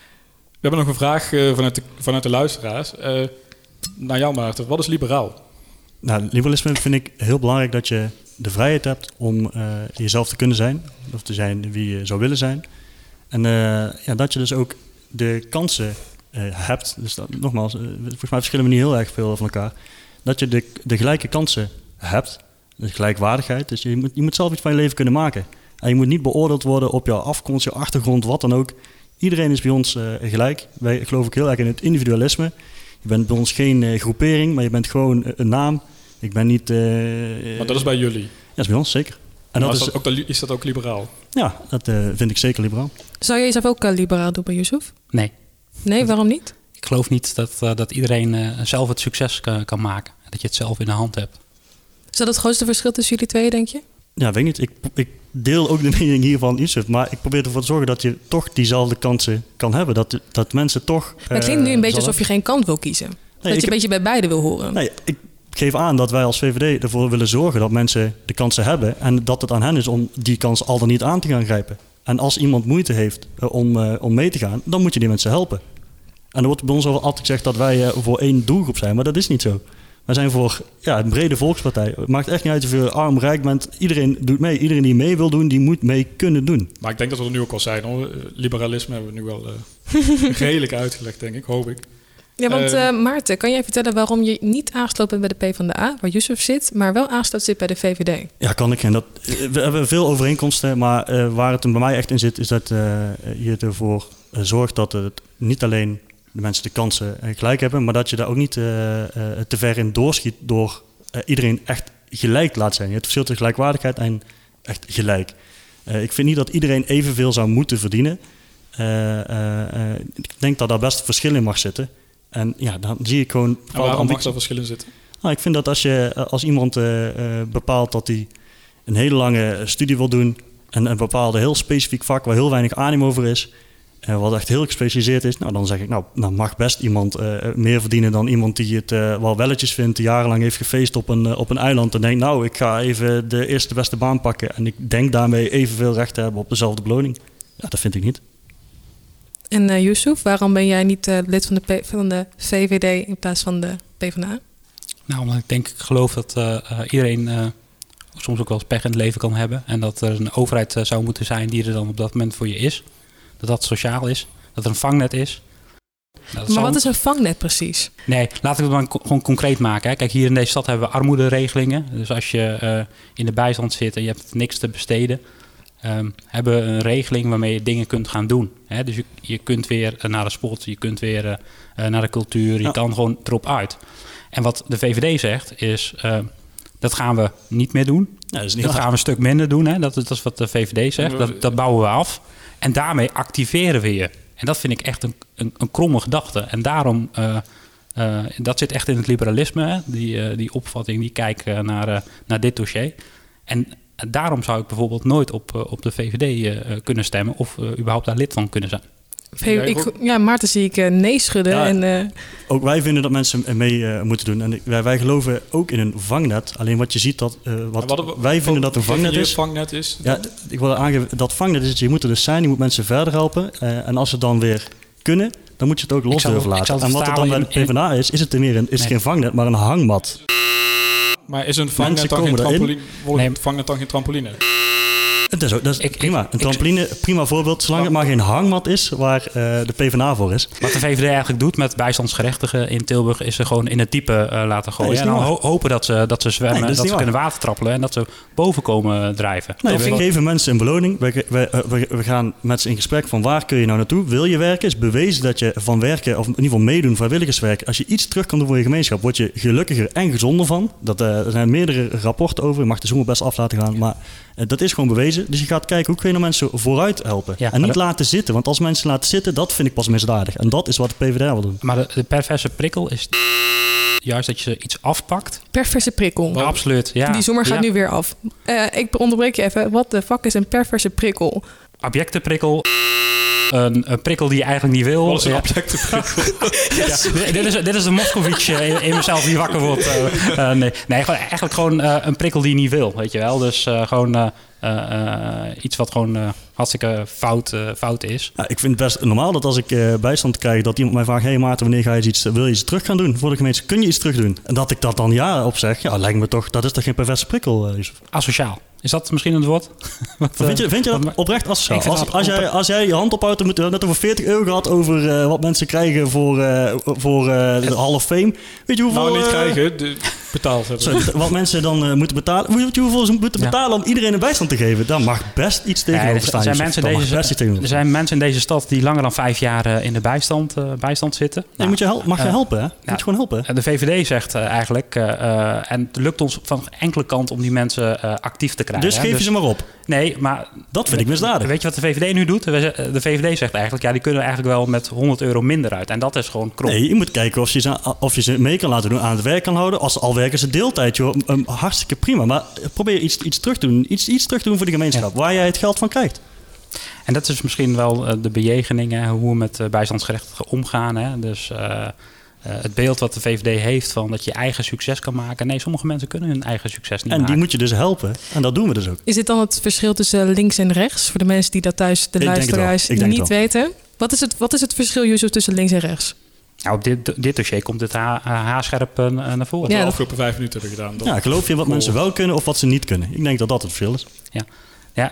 We hebben nog een vraag uh, vanuit, de, vanuit de luisteraars. Uh, naar jou, Maarten. Wat is liberaal? Nou, liberalisme vind ik heel belangrijk dat je de vrijheid hebt om uh, jezelf te kunnen zijn. Of te zijn wie je zou willen zijn. En uh, ja, dat je dus ook de kansen uh, hebt. Dus dat, nogmaals, uh, volgens mij verschillen we niet heel erg veel van elkaar. Dat je de, de gelijke kansen hebt. De gelijkwaardigheid. Dus je moet, je moet zelf iets van je leven kunnen maken. En je moet niet beoordeeld worden op jouw afkomst, je achtergrond, wat dan ook. Iedereen is bij ons uh, gelijk. Wij geloof ik heel erg in het individualisme. Je bent bij ons geen uh, groepering, maar je bent gewoon uh, een naam. Ik ben niet... Uh, maar dat is bij jullie? Ja, dat is bij ons, zeker. En dat is, is, dat ook, is dat ook liberaal? Ja, dat uh, vind ik zeker liberaal. Zou je jezelf ook uh, liberaal doen bij Yusuf? Nee. Nee, waarom niet? Ik geloof niet dat, uh, dat iedereen uh, zelf het succes kan, kan maken. Dat je het zelf in de hand hebt. Is dat het grootste verschil tussen jullie twee, denk je? Ja, weet ik niet. Ik, ik deel ook de mening hier van Yusuf. Maar ik probeer ervoor te zorgen dat je toch diezelfde kansen kan hebben. Dat, dat mensen toch... Maar het klinkt nu een uh, beetje alsof je geen kant wil kiezen. Nee, dat je ik, een beetje bij beide wil horen. Nee, ik geef aan dat wij als V V D ervoor willen zorgen dat mensen de kansen hebben. En dat het aan hen is om die kans al dan niet aan te gaan grijpen. En als iemand moeite heeft uh, om, uh, om mee te gaan, dan moet je die mensen helpen. En er wordt bij ons altijd gezegd dat wij uh, voor één doelgroep zijn. Maar dat is niet zo. Wij zijn voor ja, een brede volkspartij. Het maakt echt niet uit of je arm, rijk bent. Iedereen doet mee. Iedereen die mee wil doen, die moet mee kunnen doen. Maar ik denk dat we er nu ook al zijn. Hoor. Liberalisme hebben we nu wel uh, redelijk uitgelegd, denk ik. Hoop ik. Ja, want uh, Maarten, kan jij vertellen waarom je niet aangesloten bent bij de PvdA, waar Yusuf zit, maar wel aangesloten zit bij de V V D? Ja, kan ik. En dat, we hebben veel overeenkomsten, maar uh, waar het bij mij echt in zit, is dat uh, je ervoor uh, zorgt dat het niet alleen de mensen de kansen gelijk hebben, maar dat je daar ook niet uh, uh, te ver in doorschiet door uh, iedereen echt gelijk laat zijn. Je hebt verschil tussen gelijkwaardigheid en echt gelijk. Uh, ik vind niet dat iedereen evenveel zou moeten verdienen. Uh, uh, uh, ik denk dat daar best verschil in mag zitten. En ja, dan zie ik gewoon... En waarom mag daar verschil in zitten? Nou, ik vind dat als, je, als iemand uh, uh, bepaalt dat hij een hele lange studie wil doen en een bepaalde heel specifiek vak waar heel weinig animo over is, Uh, wat echt heel gespecialiseerd is, nou dan zeg ik, nou, dan mag best iemand uh, meer verdienen dan iemand die het uh, wel welletjes vindt, die jarenlang heeft gefeest op een, uh, op een eiland en denkt, nou, ik ga even de eerste beste baan pakken en ik denk daarmee evenveel recht te hebben op dezelfde beloning. Ja, dat vind ik niet. En uh, Yusuf, waarom ben jij niet uh, lid van de, P- van de V V D in plaats van de PvdA? Nou, omdat ik denk, ik geloof dat uh, uh, iedereen uh, soms ook wel eens pech in het leven kan hebben en dat er een overheid uh, zou moeten zijn die er dan op dat moment voor je is. Dat dat sociaal is, dat er een vangnet is. Nou, maar zal... wat is een vangnet precies? Nee, laten we het maar co- gewoon concreet maken. Hè. Kijk, hier in deze stad hebben we armoederegelingen. Dus als je uh, in de bijstand zit en je hebt niks te besteden, um, hebben we een regeling waarmee je dingen kunt gaan doen. Hè. Dus je, je kunt weer naar de sport, je kunt weer uh, naar de cultuur, je ja. kan gewoon erop uit. En wat de V V D zegt is, uh, dat gaan we niet meer doen. Ja, dat is niet dat gaan we een stuk minder doen. Hè. Dat, dat is wat de V V D zegt, dat, dat bouwen we af. En daarmee activeren we je. En dat vind ik echt een, een, een kromme gedachte. En daarom, uh, uh, dat zit echt in het liberalisme, hè? Die, uh, die opvatting, die kijkt uh, naar, uh, naar dit dossier. En daarom zou ik bijvoorbeeld nooit op, uh, op de V V D uh, kunnen stemmen of uh, überhaupt daar lid van kunnen zijn. V- ik, ja, Maarten zie ik uh, nee schudden. Ja, en, uh... Ook wij vinden dat mensen mee uh, moeten doen. En wij, wij geloven ook in een vangnet. Alleen wat je ziet, dat uh, wat, wat we, wij vinden dat een vangnet is. vangnet is. Ja, ik wil aangeven dat vangnet is. Je moet er dus zijn, je moet mensen verder helpen. Uh, en als ze dan weer kunnen, dan moet je het ook los durven laten. En wat er dan bij de PvdA is, is het meer een, is nee. geen vangnet, maar een hangmat. Maar is een vangnet dan geen trampoline? Wordt nee. een vangnet dan geen trampoline? Het is ook, dat is Ik- prima. ik- Een trampoline, prima voorbeeld. Zolang het maar geen hangmat is waar uh, de PvdA voor is. Wat de V V D eigenlijk doet met bijstandsgerechtigen in Tilburg... is ze gewoon in het diepe uh, laten gooien. Nee, en dan ho- hopen dat ze, dat ze zwemmen, Nee, dat dat, is ze niet kunnen watertrappelen... en dat ze boven komen drijven. Nee, Dat we is- geven mensen een beloning. We, we, we, we gaan met ze in gesprek van waar kun je nou naartoe? Wil je werken? Is bewezen dat je van werken, of in ieder geval meedoen, vrijwilligerswerk... als je iets terug kan doen voor je gemeenschap, word je gelukkiger en gezonder van. Dat, uh, er zijn meerdere rapporten over. Je mag de zomer best af laten gaan, maar uh, dat is gewoon bewezen. Dus je gaat kijken, hoe kun je nou mensen vooruit helpen? Ja, en niet dat- laten zitten, want als mensen laten zitten, dat vind ik pas misdadig. En dat is wat de PvdA wil doen. Maar de, de perverse prikkel is juist dat je iets afpakt. Perverse prikkel. Ja, absoluut, ja. Die zomer gaat Ja. nu weer af. Uh, ik onderbreek je even. Wat de fuck is een perverse prikkel? Objectenprikkel. Een, een prikkel die je eigenlijk niet wil. Wat is een Ja. objectenprikkel? Ja, dit, is, dit is de Moskovits uh, in, in mezelf die wakker wordt. Uh, uh, nee, nee gewoon, eigenlijk gewoon uh, een prikkel die je niet wil, weet je wel. Dus uh, gewoon uh, uh, uh, iets wat gewoon uh, hartstikke fout, uh, fout is. Ja, ik vind het best normaal dat als ik uh, bijstand krijg, dat iemand mij vraagt: hé hey Maarten, wanneer ga je iets, wil je iets terug gaan doen voor de gemeente? Kun je iets terug doen? En dat ik dat dan ja op zeg, ja, lijkt me toch, dat is toch geen perverse prikkel, uh, Yusuf? Asociaal. Is dat misschien een woord? Wat, Vind je, vind je dat wat- oprecht asociaal? Ik vind Als, dat als, jij, opre- als jij je hand ophoudt, dan moeten we net over veertig euro gehad over uh, wat mensen krijgen voor, uh, voor uh, de Hall of Fame. Weet je hoeveel... Nou, niet uh, krijgen, de, betaald hebben. sorry, wat mensen dan uh, moeten betalen. Weet je hoeveel ze moeten Ja. betalen om iedereen een bijstand te geven? Daar mag best iets Ja, tegenover er staan. zijn, Yusuf. mensen Daar in mag deze, best iets tegenover er staan. zijn mensen in deze stad die langer dan vijf jaar uh, in de bijstand, uh, bijstand zitten. Nee, Nou, moet je hel- mag je uh, helpen, hè? Moet ja. je gewoon helpen. De V V D zegt uh, eigenlijk, uh, uh, en het lukt ons van enkele kant om die mensen uh, actief te krijgen. Dus hè. geef je ze maar op. Nee, maar... Dat vind ik misdadig. Weet je wat de V V D nu doet? De V V D zegt eigenlijk, ja, die kunnen eigenlijk wel met honderd euro minder uit. En dat is gewoon krom. Nee, je moet kijken of je, ze, of je ze mee kan laten doen, aan het werk kan houden. Als al werken ze deeltijd, joh. Um, hartstikke prima. Maar probeer iets, iets terug te doen. Iets, iets terug te doen voor de gemeenschap, waar jij het geld van krijgt. En dat is misschien wel uh, de bejegening, hè, hoe we met uh, bijstandsgerechtigen omgaan. Hè. Dus uh, uh, het beeld wat de V V D heeft van dat je eigen succes kan maken. Nee, sommige mensen kunnen hun eigen succes niet En maken. die moet je dus helpen. En dat doen we dus ook. Is dit dan het verschil tussen links en rechts? Voor de mensen die dat thuis, de denk het luisteraars, wel. Ik denk niet het wel. weten. Wat is het, wat is het verschil, Yusuf, tussen links en rechts? Nou, op dit, dit dossier komt het ha- haarscherp uh, naar voren. Wat we Ja, de dat- afgelopen vijf minuten hebben gedaan. Dat- Ja, geloof je wat Cool. mensen wel kunnen of wat ze niet kunnen? Ik denk dat dat het verschil is. Ja,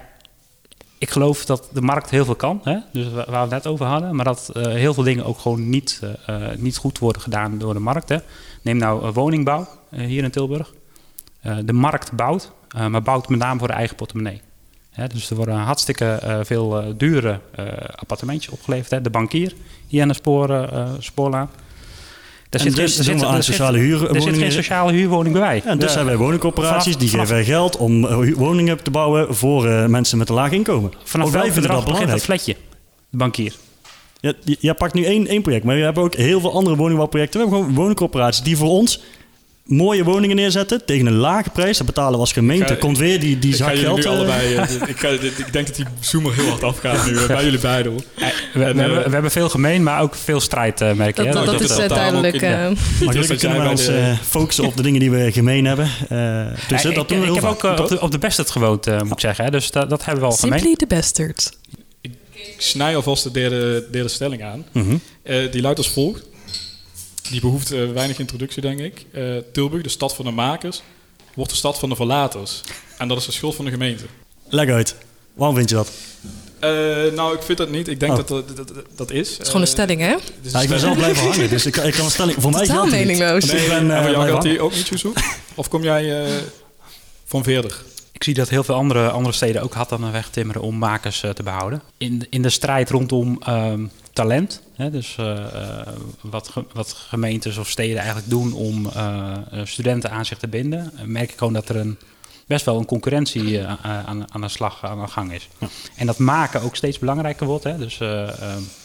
ik geloof dat de markt heel veel kan. Hè? Dus waar we het net over hadden. Maar dat uh, heel veel dingen ook gewoon niet, uh, niet goed worden gedaan door de markt. Hè? Neem nou uh, woningbouw uh, hier in Tilburg. Uh, de markt bouwt, uh, maar bouwt met name voor de eigen portemonnee. Hè? Dus er worden hartstikke uh, veel uh, dure uh, appartementjes opgeleverd. Hè? De bankier hier aan de spoor, uh, spoorlaan. Daar En dus doen we aan er zit- sociale Er zit huurwoningen. geen sociale huurwoning bij. Ja, dus De- hebben wij woningcorporaties vanaf- die vanaf- geven geld om uh, hu- woningen te bouwen voor uh, mensen met een laag inkomen. Vanaf Ook wij welk vinden dat bedrag begint dat belangrijk. fletje? De bankier. Ja, j- jij pakt nu één, één project, maar we hebben ook heel veel andere woningbouwprojecten. We hebben gewoon woningcorporaties die voor ons mooie woningen neerzetten tegen een lage prijs. Dat betalen we als gemeente. Ik ga- Komt weer die, die Ik ga zak jullie geld. nu uh, allebei... eh, dit- ik, ga, dit- ik denk dat die zoomer heel hard afgaat nu. eh, bij jullie beiden, hoor. We, we, En, eh, hebben, we hebben veel gemeen, maar ook veel strijd, uh, merk je. Dat, hè? dat, dat dat is is uh, daarom ook duidelijk. in- uh, Maar Dus gelukkig dat kunnen wij ons zijn wij de- uh, focussen op de dingen die we gemeen hebben. Uh, dus Ja, dat ik, doen we ik heel heb vaak. ook uh, op, de, op de Bastard gewoond, uh, moet ik zeggen. Hè? Dus dat, dat hebben we al gemeen. Simply the bastard. Ik snij alvast de derde, derde stelling aan. Mhm. Eh, die luidt als volgt. Die behoeft eh, weinig introductie, denk ik. Eh, Tilburg, de stad van de makers, wordt de stad van de verlaters. En dat is de schuld van de gemeente. Leg uit. Waarom vind je dat? Eh, nou, ik vind dat niet. Ik denk Oh. dat, dat dat dat is. Het is gewoon een stelling, hè? Ja, ik ben zelf blijven hangen, dus ik, ik kan een stelling... Voor mij Totaal geldt het niet. meningloos. Dus ik Nee, ben, en uh, voor jou blijven geldt hangen. die ook niet, Yusuf? Of kom jij eh, van Veerder? Ik zie dat heel veel andere, andere steden ook hard aan de weg timmeren om makers uh, te behouden. In, in de strijd rondom um, talent, hè, dus uh, uh, wat, ge, wat gemeentes of steden eigenlijk doen om uh, studenten aan zich te binden, uh, merk ik gewoon dat er een, best wel een concurrentie uh, aan, aan de slag, aan de gang is. Ja. En dat maken ook steeds belangrijker wordt. Hè, dus uh, uh,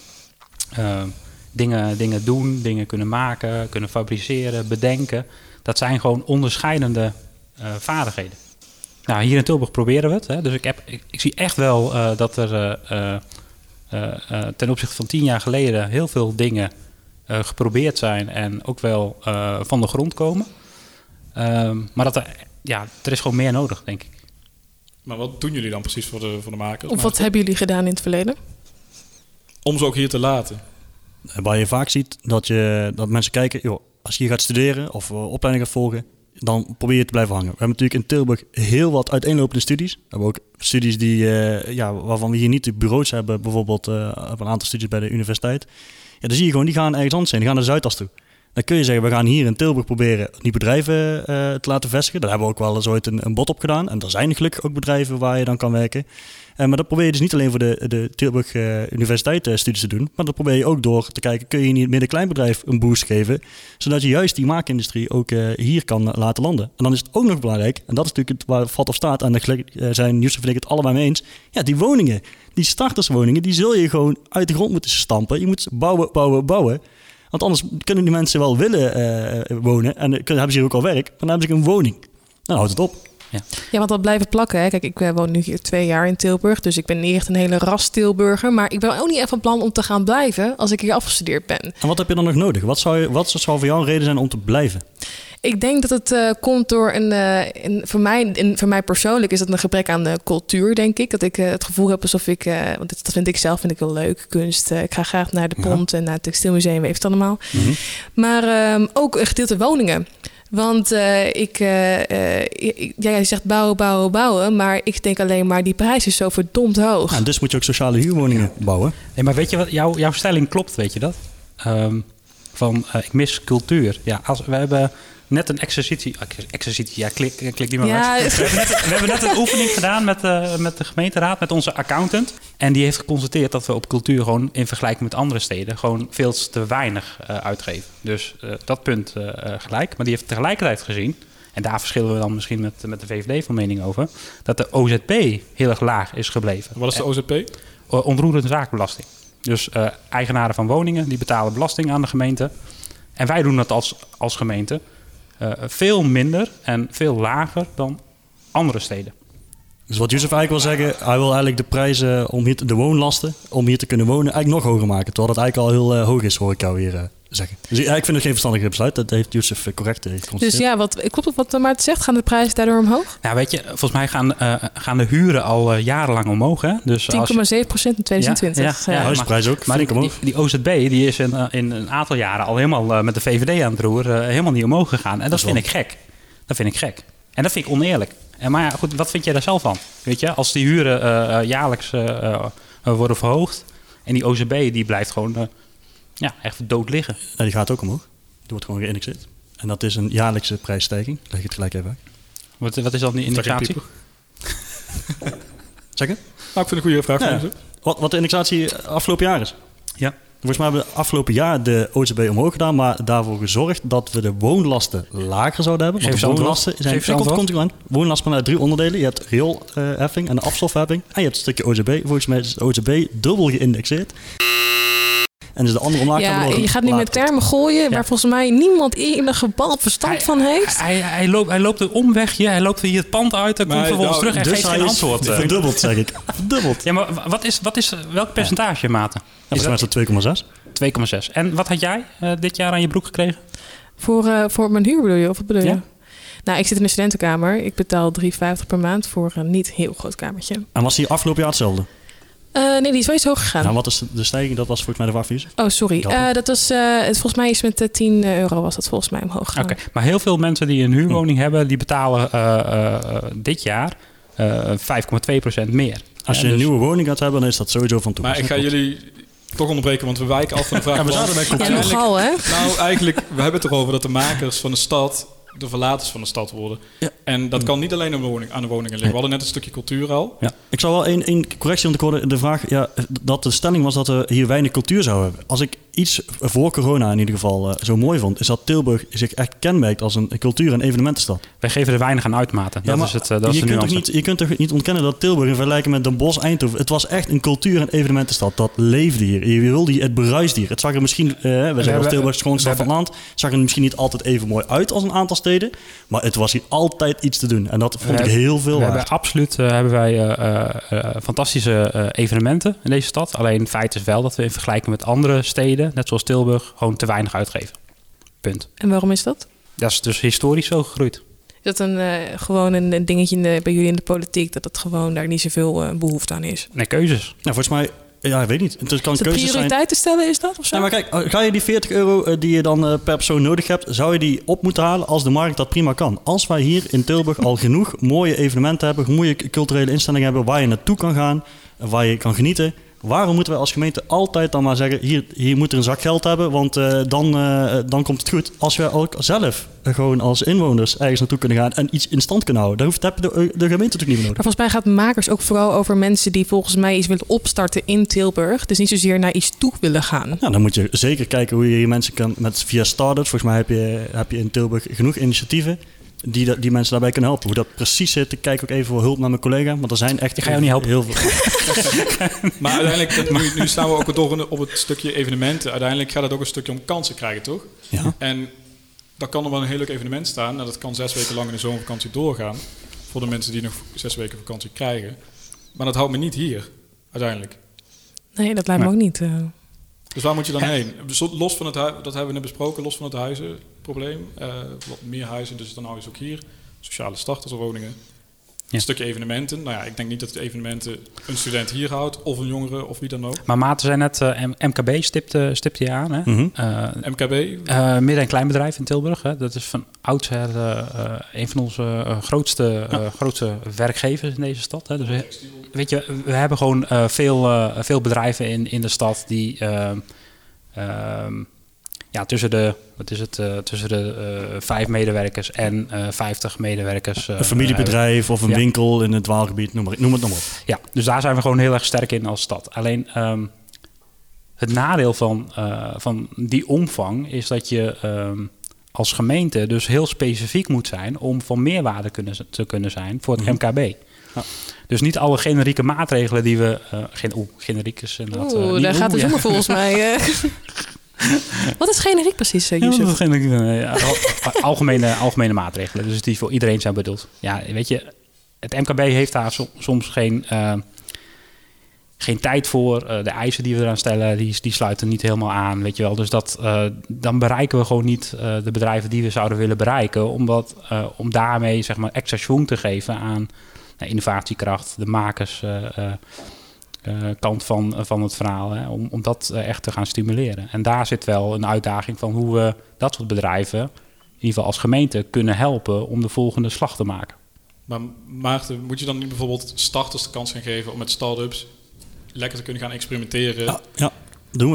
uh, dingen, dingen doen, dingen kunnen maken, kunnen fabriceren, bedenken. Dat zijn gewoon onderscheidende uh, vaardigheden. Nou, hier in Tilburg proberen we het. Hè. Dus ik, heb, ik, ik zie echt wel uh, dat er uh, uh, uh, ten opzichte van tien jaar geleden heel veel dingen uh, geprobeerd zijn en ook wel uh, van de grond komen. Um, maar dat er, ja, er is gewoon meer nodig, denk ik. Maar wat doen jullie dan precies voor de, voor de makers? Of wat hebben jullie gedaan in het verleden? Om ze ook hier te laten. Waar je vaak ziet dat, je, dat mensen kijken, joh, als je hier gaat studeren of uh, opleiding gaat volgen, dan probeer je te blijven hangen. We hebben natuurlijk in Tilburg heel wat uiteenlopende studies. We hebben ook studies die, uh, ja, waarvan we hier niet de bureaus hebben. Bijvoorbeeld uh, op een aantal studies bij de universiteit. Ja, dan zie je gewoon, die gaan ergens anders heen. Die gaan naar Zuidas toe. Dan kun je zeggen, we gaan hier in Tilburg proberen nieuwe bedrijven uh, te laten vestigen. Daar hebben we ook wel eens ooit een, een bod op gedaan. En er zijn gelukkig ook bedrijven waar je dan kan werken. Uh, maar dat probeer je dus niet alleen voor de, de Tilburg uh, Universiteit uh, studies te doen. Maar dat probeer je ook door te kijken, kun je niet het midden-kleinbedrijf een boost geven. Zodat je juist die maakindustrie ook uh, hier kan uh, laten landen. En dan is het ook nog belangrijk, en dat is natuurlijk het waar het valt of staat. En daar uh, zijn Yusuf en ik het allebei mee eens. Ja, die woningen, die starterswoningen, die zul je gewoon uit de grond moeten stampen. Je moet bouwen, bouwen, bouwen. Want anders kunnen die mensen wel willen uh, wonen. En dan hebben ze hier ook al werk. Maar dan hebben ze een woning. Dan houdt het op. Ja. ja, want dat blijven plakken. Hè. Kijk, ik uh, woon nu hier twee jaar in Tilburg. Dus ik ben niet echt een hele ras Tilburger. Maar ik ben ook niet echt van plan om te gaan blijven als ik hier afgestudeerd ben. En wat heb je dan nog nodig? Wat zou, je, wat zou voor jou een reden zijn om te blijven? Ik denk dat het uh, komt door een, uh, een voor mij, een, voor mij persoonlijk is dat een gebrek aan uh, cultuur, denk ik. Dat ik uh, het gevoel heb alsof ik, uh, want dat vind ik zelf vind ik wel leuk, kunst. Uh, ik ga graag naar de Pont ja. en naar het Textielmuseum, weet het allemaal. Mm-hmm. Maar um, ook een gedeelte woningen. Want uh, ik, uh, uh, ik, ja, je zegt bouwen, bouwen, bouwen. Maar ik denk alleen maar, die prijs is zo verdomd hoog. Ja, dus moet je ook sociale huurwoningen bouwen. Nee, maar weet je wat, jouw, jouw stelling klopt, weet je dat? Um, van, uh, ik mis cultuur. Ja, als, we hebben net een exercitie... Exercitie, ja, klik, klik die maar ja, uit. We hebben, net, we hebben net een oefening gedaan met, uh, met de gemeenteraad, met onze accountant. En die heeft geconstateerd dat we op cultuur gewoon in vergelijking met andere steden gewoon veel te weinig uh, uitgeven. Dus uh, dat punt uh, gelijk. Maar die heeft tegelijkertijd gezien, en daar verschillen we dan misschien met, met de V V D van mening over, dat de O Z P heel erg laag is gebleven. Wat is de O Z P? Uh, onroerende zaakbelasting. Dus uh, eigenaren van woningen die betalen belasting aan de gemeente. En wij doen dat als, als gemeente uh, veel minder en veel lager dan andere steden. Dus wat Yusuf eigenlijk wil zeggen, hij wil eigenlijk de prijzen om hier te, de woonlasten om hier te kunnen wonen eigenlijk nog hoger maken. Terwijl dat eigenlijk al heel uh, hoog is, hoor ik jou hier uh, zeggen. Dus ja, ik vind het geen verstandige besluit. Dat heeft Yusuf uh, correct uh, geconstateerd. Dus ja, wat, klopt het wat Maarten zegt? Gaan de prijzen daardoor omhoog? Nou, weet je, volgens mij gaan, uh, gaan de huren al uh, jarenlang omhoog. Hè? Dus tien komma zeven procent in twintig twintig. Ja, ja, ja, ja, huisprijs ook. Maar die, die, die O Z B die is in, uh, in een aantal jaren al helemaal uh, met de V V D aan het roer uh, helemaal niet omhoog gegaan. En dat, dat vind ik gek. Dat vind ik gek. En dat vind ik oneerlijk. En maar ja, goed, wat vind jij daar zelf van? Weet je, als die huren uh, uh, jaarlijks uh, uh, worden verhoogd en die O Z B die blijft gewoon uh, ja, echt dood liggen. Ja, die gaat ook omhoog. Die wordt gewoon geïndexeerd. En dat is een jaarlijkse prijsstijging. Leg je het gelijk even uit. Wat, wat is dan die indexatie? Zeg je? Nou, ik vind het een goede vraag. Ja. Wat, wat de indexatie afgelopen jaar is? Ja. Volgens mij hebben we afgelopen jaar de O Z B omhoog gedaan, maar daarvoor gezorgd dat we de woonlasten lager zouden hebben. Want Geef de woonlasten zijn Geef komt, komt aan. Woonlasten maar uit drie onderdelen. Je hebt rioolheffing en de afstofheffing. En je hebt een stukje O Z B. Volgens mij is de O Z B dubbel geïndexeerd. En dus de andere omlaag. Ja, je gaat nu met termen gooien, ja, waar volgens mij niemand enig gebal verstand hij, van heeft. Hij, hij, hij, loopt, hij loopt een omwegje, hij loopt hier het pand uit, dan komt vervolgens nou, terug en dus geeft geen antwoord. Verdubbeld, zeg ik. Verdubbeld. Ja, maar wat is, wat is, welk percentage, Maarten? Ja, is dat twee komma zes. twee komma zes. En wat had jij uh, dit jaar aan je broek gekregen? Voor, uh, voor mijn huur bedoel je? Of wat bedoel je? Ja. Nou, ik zit in een studentenkamer. Ik betaal drie vijftig per maand voor een niet heel groot kamertje. En was die afgelopen jaar hetzelfde? Uh, nee, die is wel iets hoger gegaan. Nou, wat is de stijging? Dat was volgens mij de waarvies. Oh, sorry. Uh, dat was, uh, het, volgens mij is met uh, tien euro was dat volgens mij omhoog gegaan. Oké, okay. Maar heel veel mensen die een huurwoning hm. hebben, die betalen uh, uh, dit jaar uh, vijf komma twee procent meer. Als je ja, een dus... nieuwe woning gaat hebben, dan is dat sowieso van toepassing. Maar ik ga jullie toch onderbreken, want we wijken af van de vraag. Ja, we zaten bij cultuur. Ja, nogal, hè? Nou, eigenlijk, we hebben het erover dat de makers van de stad de verlaters van de stad worden. Ja. En dat kan niet alleen aan de, woning, aan de woningen liggen. We hadden net een stukje cultuur al. Ja. Ik zou wel één, één correctie onderkomen. De vraag, ja, dat de stelling was dat we hier weinig cultuur zouden hebben. Als ik iets voor corona in ieder geval uh, zo mooi vond, is dat Tilburg zich echt kenmerkt als een cultuur- en evenementenstad. Wij geven er weinig aan uit, Maarten. Dat ja, is het. Uh, dat je, is kunt toch niet, je kunt toch niet ontkennen dat Tilburg in vergelijking met Den Bosch, Eindhoven, het was echt een cultuur- en evenementenstad. Dat leefde hier. Je wilde hier, het bruiste hier. Het zag er misschien, uh, we zeggen als Tilburg schoonste stad van het land, zag er misschien niet altijd even mooi uit als een aantal steden, maar het was hier altijd iets te doen. En dat vond we ik heel veel we waard. Hebben absoluut uh, hebben wij uh, uh, fantastische uh, evenementen in deze stad. Alleen het feit is wel dat we in vergelijking met andere steden, net zoals Tilburg, gewoon te weinig uitgeven. Punt. En waarom is dat? Dat is dus historisch zo gegroeid. Is dat een, uh, gewoon een, een dingetje in de, bij jullie in de politiek, dat het gewoon daar niet zoveel uh, behoefte aan is? Nee, keuzes. Nou, volgens mij Ja, ik weet niet. Het kan De keuzes zijn. prioriteiten stellen is dat of zo? Ja, maar kijk, ga je die veertig euro uh, die je dan uh, per persoon nodig hebt, zou je die op moeten halen als de markt dat prima kan. Als wij hier in Tilburg al genoeg mooie evenementen hebben, mooie culturele instellingen hebben waar je naartoe kan gaan, waar je kan genieten. Waarom moeten wij als gemeente altijd dan maar zeggen, hier, hier moet er een zak geld hebben, want uh, dan, uh, dan komt het goed. Als wij ook zelf uh, gewoon als inwoners ergens naartoe kunnen gaan en iets in stand kunnen houden, dan heb je de, de gemeente natuurlijk niet meer nodig. Maar volgens mij gaat makers ook vooral over mensen die volgens mij iets willen opstarten in Tilburg. Dus niet zozeer naar iets toe willen gaan. Ja, dan moet je zeker kijken hoe je hier mensen kan, met, via start-ups. Volgens mij heb je, heb je in Tilburg genoeg initiatieven die, die mensen daarbij kunnen helpen. Hoe dat precies zit, ik kijk ook even voor hulp naar mijn collega. Want er zijn echt Ik ga jou niet helpen. Heel veel. Maar uiteindelijk, nu, nu staan we ook door op het stukje evenementen. Uiteindelijk gaat het ook een stukje om kansen krijgen, toch? Ja. En dan kan er wel een heel leuk evenement staan. En dat kan zes weken lang in de zomervakantie doorgaan. Voor de mensen die nog zes weken vakantie krijgen. Maar dat houdt me niet hier, uiteindelijk. Nee, dat lijkt me Maar- ook niet. Uh... Dus waar moet je dan heen? Dus los van het hui- dat hebben we net besproken, los van het huizenprobleem. Uh, wat meer huizen, dus dan hou je ze ook hier. Sociale starterswoningen. Ja. Een stukje evenementen. Nou ja, ik denk niet dat de evenementen een student hier houdt, of een jongere, of wie dan ook. Maar Maarten zei net, uh, M K B stipte, stipte je aan. Hè? Mm-hmm. Uh, M K B, Uh, midden- en kleinbedrijf in Tilburg. Hè? Dat is van oudsher uh, uh, een van onze uh, grootste, uh, grootste werkgevers in deze stad. Hè? Dus we, weet je, we hebben gewoon uh, veel, uh, veel bedrijven in, in de stad die uh, uh, ja, tussen de, wat is het, uh, tussen de uh, vijf medewerkers en uh, vijftig medewerkers. Uh, Een familiebedrijf of een Ja. winkel in het Waalgebied, noem, maar, noem het nog maar op. Ja, dus daar zijn we gewoon heel erg sterk in als stad. Alleen um, het nadeel van, uh, van die omvang is dat je um, als gemeente dus heel specifiek moet zijn om van meerwaarde kunnen, te kunnen zijn voor het Mm-hmm. M K B. Ja. Dus niet alle generieke maatregelen die we... Uh, gen, Oeh, generiek is inderdaad... uh, Oeh, niet- daar gaat de oeh, ja. zoemer volgens mij. Uh... Wat is generiek precies, uh, Ja, dat Yusuf? is generiek, uh, ja, al- algemene, algemene maatregelen, dus die voor iedereen zijn bedoeld. Ja, weet je, het M K B heeft daar som- soms geen... Uh, geen tijd voor. Uh, de eisen die we eraan stellen, die, die sluiten niet helemaal aan. Weet je wel. Dus dat, uh, dan bereiken we gewoon niet uh, de bedrijven die we zouden willen bereiken. Omdat, uh, om daarmee zeg maar, extra schwung te geven aan uh, innovatiekracht, de makers uh, uh, uh, kant van, uh, van het verhaal. Hè, om, om dat uh, echt te gaan stimuleren. En daar zit wel een uitdaging van hoe we dat soort bedrijven, in ieder geval als gemeente, kunnen helpen om de volgende slag te maken. Maar Maarten, moet je dan niet bijvoorbeeld starters de kans gaan geven om met start-ups lekker te kunnen gaan experimenteren? Ja, ja, doen we.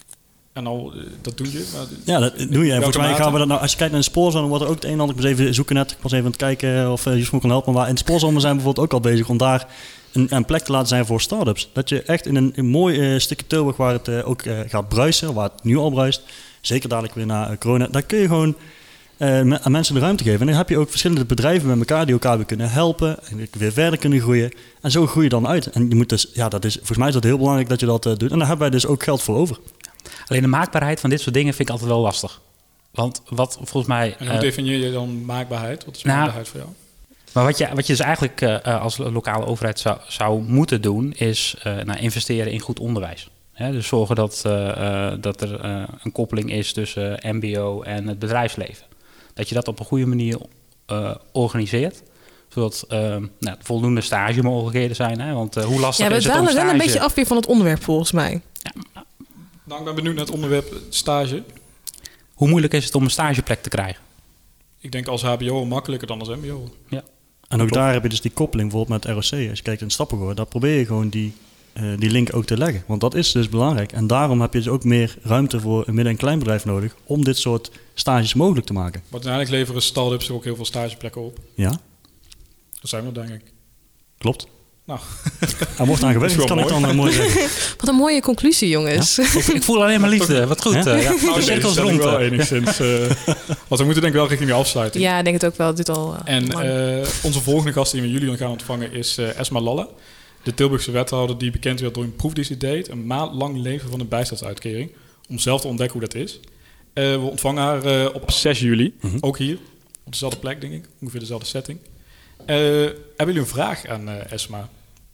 En al, uh, dat doe je. Maar, Ja, dat doe je. En volgens mij mate? gaan we dat nou, als je kijkt naar de spoorzone, wordt er ook het een en ander. Ik was even zoeken net, ik was even aan het kijken of uh, Jusuf me kan helpen. Maar in de spoorzone zijn we bijvoorbeeld ook al bezig om daar een, een plek te laten zijn voor start-ups. Dat je echt in een, een mooi uh, stukje Tilburg waar het uh, ook uh, gaat bruisen, waar het nu al bruist, zeker dadelijk weer na uh, corona, daar kun je gewoon uh, me- aan mensen de ruimte geven. En dan heb je ook verschillende bedrijven met elkaar die elkaar weer kunnen helpen en weer verder kunnen groeien. En zo groei je dan uit. En je moet dus, ja, dat is, volgens mij is dat heel belangrijk dat je dat uh, doet. En daar hebben wij dus ook geld voor over. Alleen de maakbaarheid van dit soort dingen vind ik altijd wel lastig. Want wat volgens mij... en hoe uh, definieer je dan maakbaarheid? Wat is Nou, maakbaarheid voor jou? Maar wat je, wat je dus eigenlijk uh, als lokale overheid zou, zou moeten doen, is uh, nou, investeren in goed onderwijs. Hè, dus zorgen dat, uh, uh, dat er uh, een koppeling is tussen uh, M B O en het bedrijfsleven. Dat je dat op een goede manier uh, organiseert. Zodat uh, nou, voldoende stagemogelijkheden zijn. Hè? Want uh, hoe lastig Ja, we is het om dwalen stage... wel een beetje af weer van het onderwerp volgens mij. Nou, ik ben benieuwd naar het onderwerp stage. Hoe moeilijk is het om een stageplek te krijgen? Ik denk als H B O makkelijker dan als M B O. Ja. En ook daar heb je dus die koppeling bijvoorbeeld met R O C. Als je kijkt in Stappengoor, daar probeer je gewoon die, uh, die link ook te leggen. Want dat is dus belangrijk. En daarom heb je dus ook meer ruimte voor een midden- en kleinbedrijf nodig om dit soort stages mogelijk te maken. Want uiteindelijk leveren start-ups ook heel veel stageplekken op. Ja, Dat zijn we denk ik. klopt. Nou, Er wordt aan gewerkt, Dat kan is ik wel dan uh, mooi zeggen. Wat een mooie conclusie, jongens. ik, ik voel alleen maar liefde. Wat goed. Ja? Uh, ja. nou, De cirkels deze rond. wel uh. enigszins. Uh, want we moeten denk ik wel richting de afsluiting. Ja, ik denk het ook wel. Dit al. Uh, En lang. uh, onze volgende gast die we jullie gaan ontvangen is uh, Esma Lalle. De Tilburgse wethouder die bekend werd door een proef die ze deed. Een maand lang leven van een bijstandsuitkering. Om zelf te ontdekken hoe dat is. Uh, we ontvangen haar uh, op zes juli. Mhm. Ook hier. Op dezelfde plek denk ik. Ongeveer dezelfde setting. Uh, hebben jullie een vraag aan uh, Esma?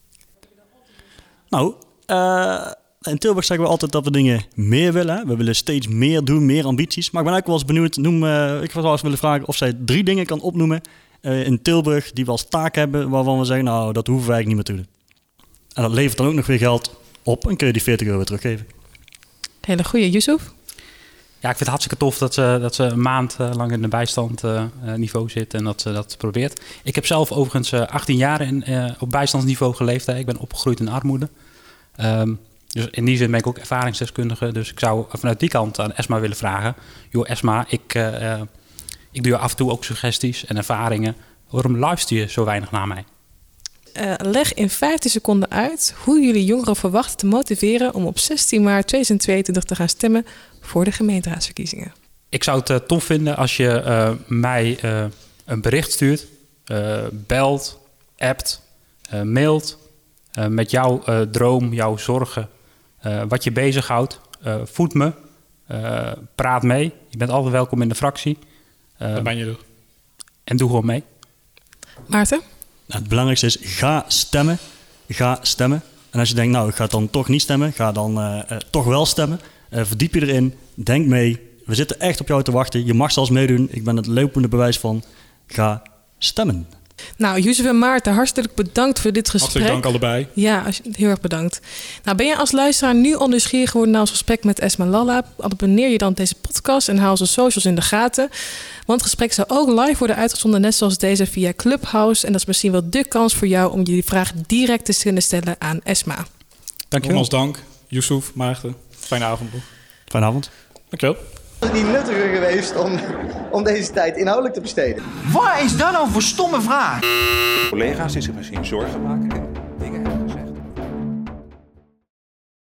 Nou, uh, in Tilburg zeggen we altijd dat we dingen meer willen. Hè? We willen steeds meer doen, meer ambities. Maar ik ben eigenlijk wel eens benieuwd. Noem, uh, ik zou wel eens willen vragen of zij drie dingen kan opnoemen uh, in Tilburg die we als taak hebben, waarvan we zeggen, nou, dat hoeven we eigenlijk niet meer te doen. En dat levert dan ook nog weer geld op en kun je die veertig euro weer teruggeven. Hele goeie, Yusuf. Ja, ik vind het hartstikke tof dat ze, dat ze een maand uh, lang in de bijstandniveau uh, zit en dat ze dat probeert. Ik heb zelf overigens uh, achttien jaar in, uh, op bijstandsniveau geleefd. Hè. Ik ben opgegroeid in armoede. Um, dus in die zin ben ik ook ervaringsdeskundige. Dus ik zou vanuit die kant aan Esma willen vragen. Joh, Esma, ik, uh, uh, ik doe je af en toe ook suggesties en ervaringen. Waarom luister je zo weinig naar mij? Uh, leg in vijftien seconden uit hoe jullie jongeren verwachten te motiveren om op zestien maart tweeduizend tweeëntwintig te gaan stemmen voor de gemeenteraadsverkiezingen. Ik zou het uh, tof vinden als je uh, mij uh, een bericht stuurt, uh, belt, appt, uh, mailt uh, met jouw uh, droom, jouw zorgen, uh, wat je bezighoudt. Uh, voed me, uh, praat mee. Je bent altijd welkom in de fractie. Uh, Dan ben je er. En doe gewoon mee. Maarten? Nou, het belangrijkste is, ga stemmen. Ga stemmen. En als je denkt, nou, ik ga dan toch niet stemmen, ga dan uh, uh, toch wel stemmen. Uh, verdiep je erin, denk mee. We zitten echt op jou te wachten. Je mag zelfs meedoen. Ik ben het lopende bewijs van. Ga stemmen. Nou, Yusuf en Maarten, hartelijk bedankt voor dit gesprek. Hartelijk dank allebei. Ja, heel erg bedankt. Nou, ben je als luisteraar nu al nieuwsgierig geworden naar ons gesprek met Esma Lalla? Abonneer je dan op deze podcast en hou onze socials in de gaten. Want het gesprek zou ook live worden uitgezonden, net zoals deze via Clubhouse. En dat is misschien wel de kans voor jou om jullie vraag direct te kunnen stellen aan Esma. Dankjewel. Nogmaals dank, Yusuf, Maarten. Fijne avond. Fijne avond. Dankjewel. Was het niet nuttiger geweest om, om deze tijd inhoudelijk te besteden? Waar is dat nou voor stomme vraag? Collega's die zich misschien zorgen maken.